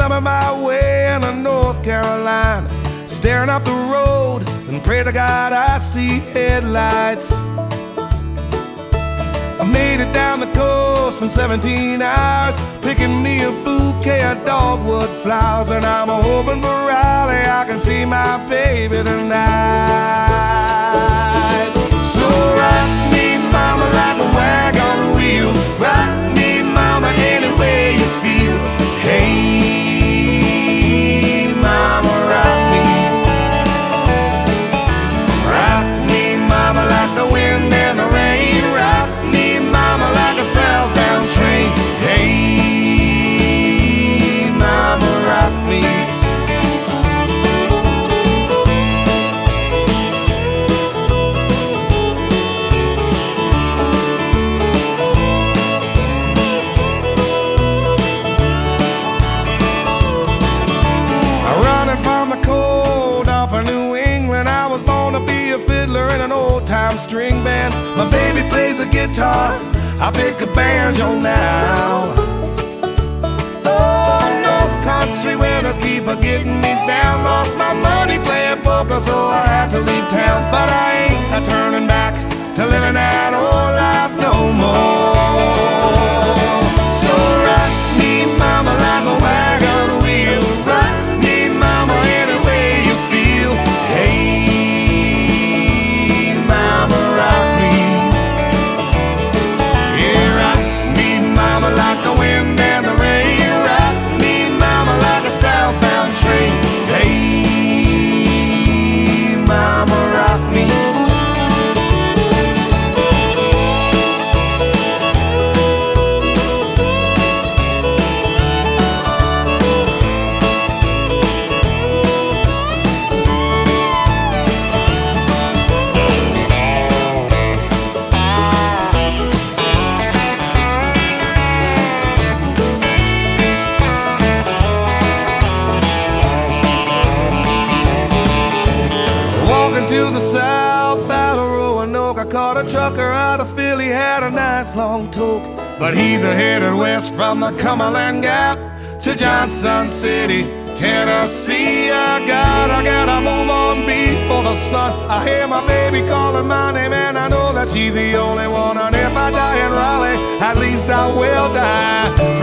thumbing my way into North Carolina, staring up the road and pray to God I see headlights. I made it down the coast in 17 hours, picking me a bouquet of dogwood flowers, and I'm hoping for Raleigh I can see my baby tonight. So rock me, mama, like a wagon wheel. Rock me, mama, any way you feel. Hey, mama, rock me. Rock me, mama, like the wind and the rain. Rock me, mama, like a southbound train. Hey, mama, rock me. From the cold up in New England, I was born to be a fiddler in an old-time string band. My baby plays the guitar, I pick a banjo now. Oh, North Country winters keep getting me down. Lost my money playing poker, so I had to leave town. But I ain't turning back to living that old life no more. So rock me, mama, like a wagon wheel. Rock me, mama, any way you feel. Hey, mama, rock me. Yeah, rock me, mama, like the wind and the rain. Rock me, mama, like a southbound train. Hey, mama, rock me. To the south out of Roanoke, I caught a trucker out of Philly, had a nice long toke. But he's headed west from the Cumberland Gap to Johnson City, Tennessee. I gotta move on before the sun. I hear my baby calling my name, and I know that she's the only one. And if I die in Raleigh, at least I will die